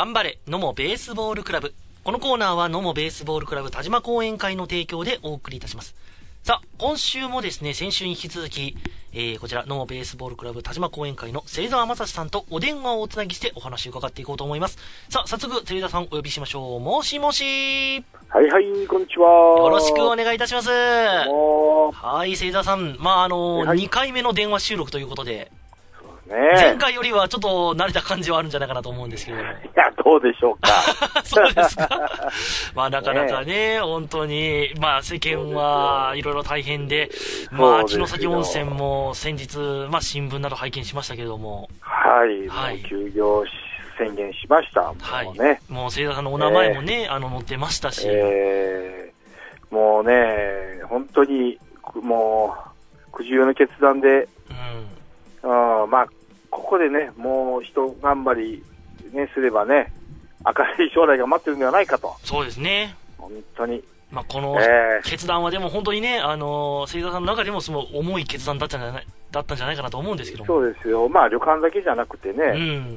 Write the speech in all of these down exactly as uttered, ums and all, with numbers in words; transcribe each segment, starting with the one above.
頑張れ野茂ベースボールクラブ。このコーナーは野茂ベースボールクラブ田島講演会の提供でお送りいたします。さあ、今週もですね、先週に引き続き、えー、こちら野茂ベースボールクラブ田島講演会の芹沢正史さんとお電話をおつなぎしてお話を伺っていこうと思います。さあ、早速芹沢さんお呼びしましょう。もしもし。 はいはい、こんにちは。 よろしくお願いいたします。はい、芹沢さん、まああの、はい、にかいめの電話収録ということで、ね、前回よりはちょっと慣れた感じはあるんじゃないかなと思うんですけれども。いや、どうでしょうか。 そうですか。まあなかなかね、本当に、まあ世間はいろいろ大変で、まあ城崎温泉も先日、まあ新聞など拝見しましたけれども。 はい、はい、もう休業宣言しました。 はい。 もうね。 もう芹沢さんのお名前もね、えー、あの載ってましたし。 えー、もうね、本当に、もう、苦渋の決断で、うん、まあ、ここでね、もう一頑張り、ね、すればね、明るい将来が待ってるんではないかと。 そうですね。 本当に。 まあ、この決断はでも本当にね、あの、芹沢さんの中でもその重い決断だったんじゃない、だったんじゃないかなと思うんですけども。 そうですよ。まあ、旅館だけじゃなくてね、うん、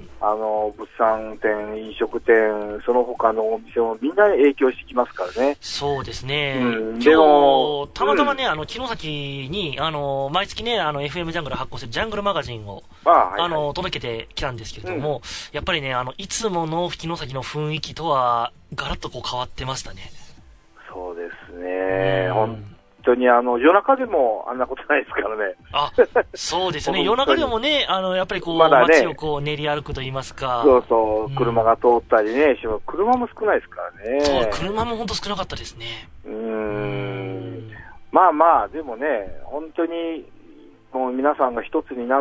あの、物産店、飲食店、その他のお店もみんなに影響してきますからね。 そうですね。うん、 でも、 たまたまね、うん、あの、城崎に、あの、毎月ね、あの、エフエム ジャングル発行するジャングルマガジンを、あ、はいはい、あの、届けてきたんですけれども、うん、やっぱりね、あの、いつもの城崎の雰囲気とは、ガラッとこう変わってましたね。 そうですね。本当にあの夜中でもあんなことないですからね。 あ、そうですね。夜中でもね、あのやっぱりこう、まだね、街をこう練り歩くと言いますか。 そうそう、車が通ったりね、うん、車も少ないですからね。 そう、車も本当少なかったですね。 うーん。まあまあでもね、本当にもう皆さんが一つになって、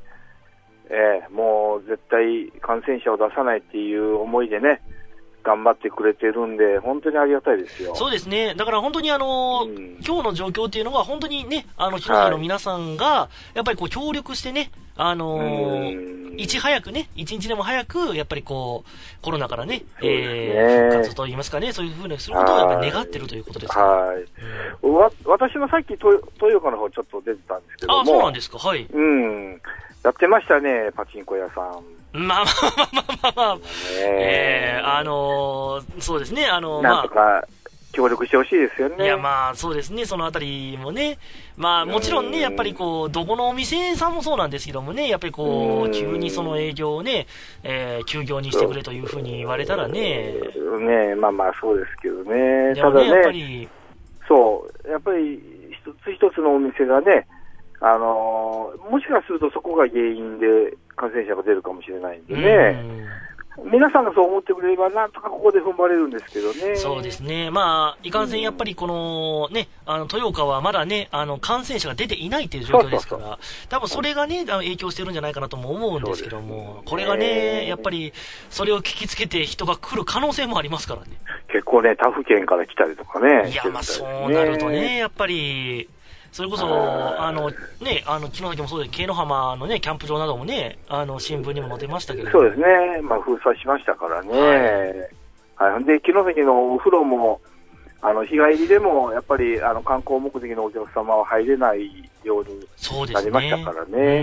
えー、もう絶対感染者を出さないっていう思いでね。頑張ってくれてるんで、本当にありがたいですよ。 そうですね。だから本当にあの、うん、今日の状況っていうのは本当にね、あの、城崎の皆さんが、やっぱりこう協力してね、あのー、いち早くね、一日でも早く、やっぱりこう、コロナからね、ねえー、復活といいますかね、そういうふうにすることをやっぱり願ってるということですから。 はい。うん、わ私もさっき豊岡の方ちょっと出てたんですけども。 あ、そうなんですか、はい。 うん。やってましたね、パチンコ屋さん。 まあまあまあまあまあまあ、ええー、あのー、そうですね、あのー、 なんとか協力してほしいですよね。 いやまあそうですね、そのあたりもね、まあもちろんね、やっぱりこう、どこのお店さんもそうなんですけどもね、やっぱりこう、急にその営業をね、えー、休業にしてくれというふうに言われたらね。 ね、まあまあそうですけどね。ただね、 やっぱりそう、やっぱり一つ一つのお店がね、あのー、もしかするとそこが原因で感染者が出るかもしれないんでね、皆さんがそう思ってくれればなんとかここで踏ん張れるんですけどね。 そうですね。まあ、いかんせんやっぱりこのね、あの、豊岡はまだね、あの、感染者が出ていないという状況ですから、そうそうそう、多分それがね、影響してるんじゃないかなとも思うんですけども、これがね、やっぱり、それを聞きつけて人が来る可能性もありますからね。 結構ね、他府県から来たりとかね。 いや、まあそうなるとね、やっぱり、それこそ、あの、ね、あの、城崎もそうで、京野浜のね、キャンプ場などもね、あの、新聞にも載ってましたけど。 そうですね。まあ、封鎖しましたからね。はい。はい、で、城崎のお風呂も、あの、日帰りでも、やっぱり、あの、観光目的のお客様は入れないようになりましたからね。 ね、うん。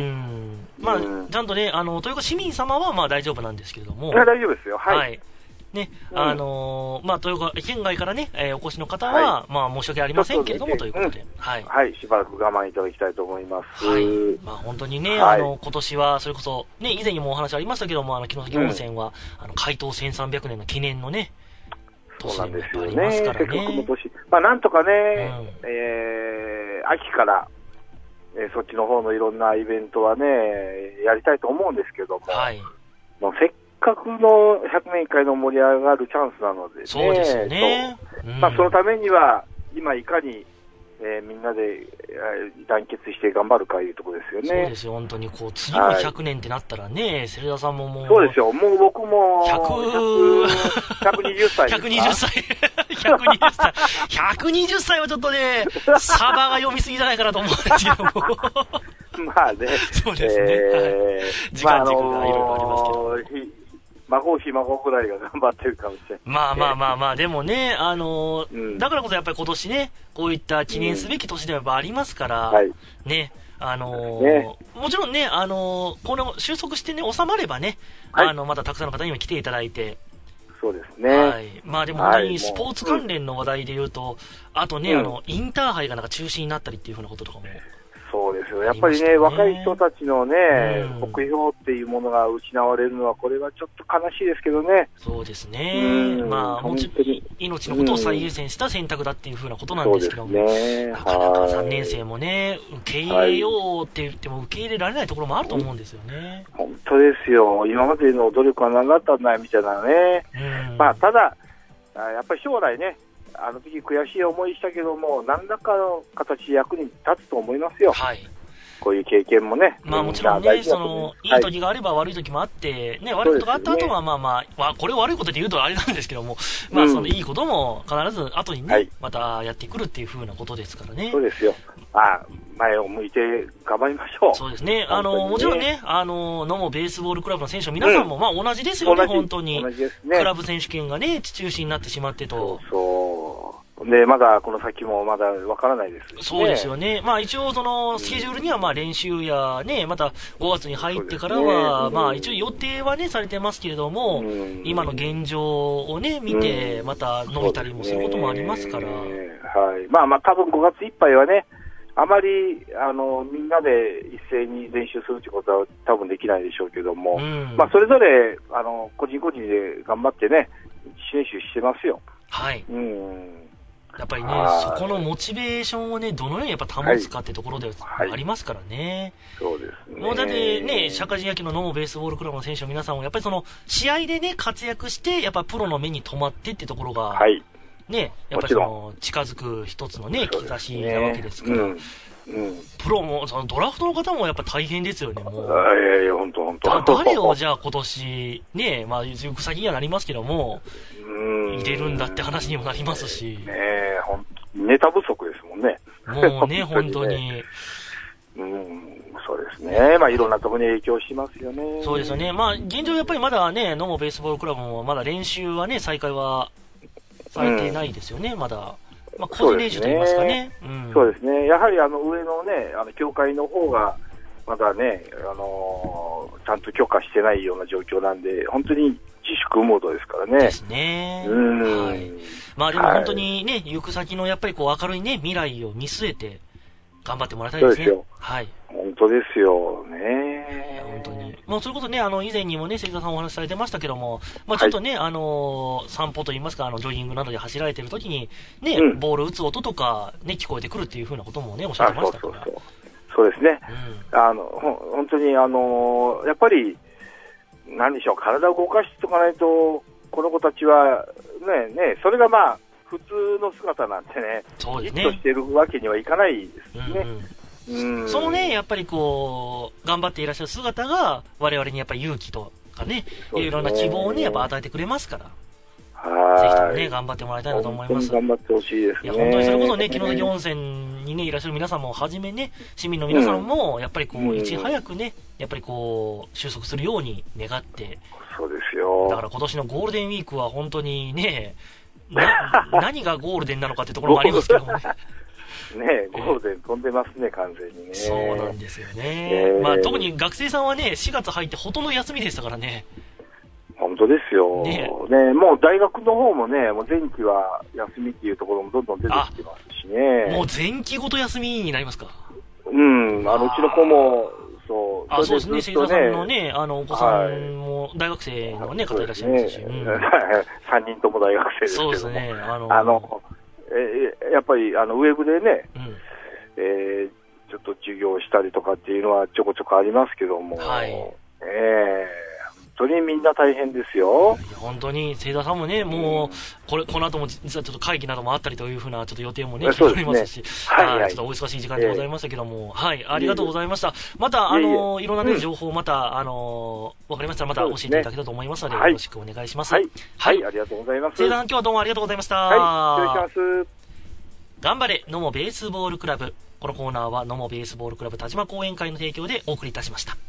まあ、うん、ちゃんとね、あの、豊岡市民様は、まあ、大丈夫なんですけれども。 いや、大丈夫ですよ。はい。はいね、あのー、まあ、豊岡県外からね、えー、お越しの方は、はい、まあ、申し訳ありませんけれども、ということで、うん、はい。 はい、しばらく我慢いただきたいと思います。 はい。まあ、本当にね、はい、あの、今年は、それこそ、ね、以前にもお話ありましたけども、あの、城崎温泉は、うん、あの、開湯せんさんびゃくねんの記念のね、 そうなんですよね。 年でもありますからね。 まあ、なんとかね、うん、えー、秋から、えー、そっちの方のいろんなイベントはね、やりたいと思うんですけども、はい。もうせっせっかくのひゃくねんいっかいの盛り上がるチャンスなのでね。 そうですよね。 うん、まあ、そのためには、今いかに、えー、みんなで、えー、団結して頑張るかいうところですよね。 そうですよ、本当に。こう、次のひゃくねんってなったらね、はい、芹田さんももう。 そうですよ、もう僕も、 ひゃく、 ひゃくにじゅっさいですか。ひゃくにじゅっさい。 ひゃくにじゅっさい。ひゃくにじゅっさいはちょっとね、サバが読みすぎじゃないかなと思うんですけども。 まあね。 そうですね。えー、はい、時間軸がいろいろありますけど。 孫ひ孫ぐらいが頑張ってるかもしれない。 まあまあまあまあ、でもね、あのーうん、だからこそやっぱり今年ね、こういった記念すべき年ではやっぱありますから、うん、ね、あのーね、もちろんね、あのー、この収束してね、収まればね、はい、あの、またたくさんの方にも来ていただいて、 そうですね。 はい。まあでも本当にスポーツ関連の話題で言うと、はい、あとね、うん、あの、インターハイがなんか中止になったりっていうふうなこととかも。 そうですよ。やっぱりね、若い人たちのね、うん、目標っていうものが失われるのは、これはちょっと悲しいですけどね。 そうですね。うん、まあ、もちろん、命のことを最優先した選択だっていうふうなことなんですけども、ね、なかなかさんねん生もね、受け入れようって言っても受け入れられないところもあると思うんですよね。 本当ですよ。今までの努力は何だったんだみたいなね。うん、まあ、ただ、やっぱり将来ね、あの時悔しい思いしたけども、何らかの形で役に立つと思いますよ。はい。こういう経験もね。 まあもちろんね、その、いい時があれば悪い時もあって、ね、悪いことがあった後はまあまあ、これ悪いことで言うとあれなんですけども、まあそのいいことも必ず後にね、またやってくるっていう風なことですからね。 そうですよ。あ、前を向いて頑張りましょう。 そうですね。あの、もちろんね、あの、野茂ベースボールクラブの選手の皆さんもまあ同じですよね、本当に。同じですね。クラブ選手権がね、中止になってしまってと。 そうそう。で、まだこの先もまだわからないです、ね。 そうですよね。まあ一応そのスケジュールにはまあ練習やね、またごがつに入ってからは、ね、まあ一応予定はねされてますけれども、今の現状をね、見て、また伸びたりもすることもありますから。はい。 まあまあ多分ごがついっぱいはね、あまり、あの、みんなで一斉に練習するということは多分できないでしょうけども、うん、まあそれぞれ、あの、個人個人で頑張ってね、練習してますよ。 はい。 うん。 やっぱりね、そこのモチベーションをね、どのようにやっぱ保つかってところでありますからね。 はいはい、そうですね。 もうだってね、社会人野球の野茂ベースボールクラブの選手の皆さんも、やっぱりその、試合でね、活躍して、やっぱプロの目に留まってってところが、はい、ね、やっぱりその、近づく一つのね、兆しなわけですから。うんうん、プロも、そのドラフトの方もやっぱ大変ですよね、もう。 いやいや、本当本当。 誰をじゃあ今年、ね、まあ、行く先にはなりますけども、入れるんだって話にもなりますし。 ねえ、ほんネタ不足ですもんね。 もうね、本当に。 うん、そうですね。まあ、いろんなところに影響しますよね。 そうですよね。まあ、現状やっぱりまだね、野茂ベースボールクラブもまだ練習はね、再開はされてないですよね、うん、まだ。まあ、個人練習といいますかね。 そうですね。やはりあの上のね、あの協会の方が、まだね、あのー、ちゃんと許可してないような状況なんで、本当に自粛モードですからね。 ですね。うん。はい。まあでも本当にね、はい、行く先のやっぱりこう明るいね、未来を見据えて、頑張ってもらいたいですね。そうですよ。はい。 本当ですよね。 いや、本当に。もうそれこそね、あの、以前にもね、関田さんお話しされてましたけども、まあちょっとね、はい、あのー、散歩といいますか、あの、ジョギングなどで走られてる時に、ね、うん、ボール打つ音とか、ね、聞こえてくるっていうふうなこともね、おっしゃってましたから。そうそうそう。 そうですね。うん、あの、ほ本当にあのー、やっぱり、何でしょう、体を動かしておかないと、この子たちは、ね、ね、それがまあ、普通の姿なんてね、 そうですね。 じっとしてるわけにはいかないですね。 うんうん、うんそのね、やっぱりこう、頑張っていらっしゃる姿が、我々にやっぱり勇気とかね、ねいろんな希望をね、やっぱ与えてくれますから。 はい。 ぜひともね、頑張ってもらいたいなと思います。 頑張ってほしいですね。 いや、本当にそれこそね、城崎温泉にね、いらっしゃる皆さんもはじめね、市民の皆さんも、やっぱりこう、いち早くね、やっぱりこう、収束するように願って。 そうですよ。 だから今年のゴールデンウィークは本当にね、な何がゴールデンなのかってところもありますけどもね。 ねゴールデン飛んでますね、完全にね。 そうなんですよね。えー、まあ特に学生さんはね、しがつ入ってほとんど休みでしたからね。 本当ですよ。ね, ねもう大学の方もね、もう前期は休みっていうところもどんどん出てきてますしね。 もう前期ごと休みになりますか。 うん、あのうちの子も、そう。 あ、そうですね、関田さんのね、あの、お子さんも大学生のね、方いらっしゃいますし。 さんにんとも大学生ですけども。 そうですね、 あの、あのえやっぱりあのウェブでね、うんえー、ちょっと授業したりとかっていうのはちょこちょこありますけども、はい、えー本当にみんな大変ですよ。 いや本当に、清田さんもね、もう、これ、この後も実はちょっと会議などもあったりというふうな、ちょっと予定もね、決まりますし、はい、はい、ちょっとお忙しい時間でございましたけども、えー、はい、ありがとうございました。また、あの、いろんなね、情報、また、あの、わかりましたら、また教えていただけたと思いますので、よろしくお願いします。 はい、はい、ありがとうございます。 清田さん、今日はどうもありがとうございました。 はい、失礼します。 頑張れ、野茂ベースボールクラブ。このコーナーは、野茂ベースボールクラブ田島講演会の提供でお送りいたしました。